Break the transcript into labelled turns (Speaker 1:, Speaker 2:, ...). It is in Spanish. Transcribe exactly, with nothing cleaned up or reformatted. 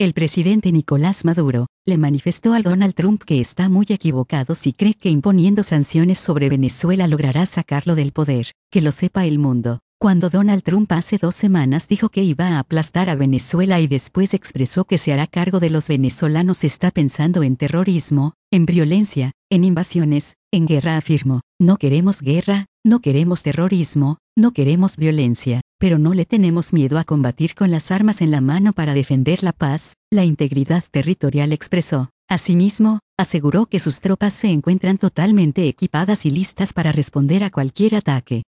Speaker 1: El presidente Nicolás Maduro le manifestó a Donald Trump que está muy equivocado si cree que imponiendo sanciones sobre Venezuela logrará sacarlo del poder. Que lo sepa el mundo. Cuando Donald Trump hace dos semanas dijo que iba a aplastar a Venezuela y después expresó que se hará cargo de los venezolanos, está pensando en terrorismo, en violencia, en invasiones, en guerra. Afirmó: no queremos guerra, no queremos terrorismo, no queremos violencia, pero no le tenemos miedo a combatir con las armas en la mano para defender la paz, la integridad territorial, expresó. Asimismo, aseguró que sus tropas se encuentran totalmente equipadas y listas para responder a cualquier ataque.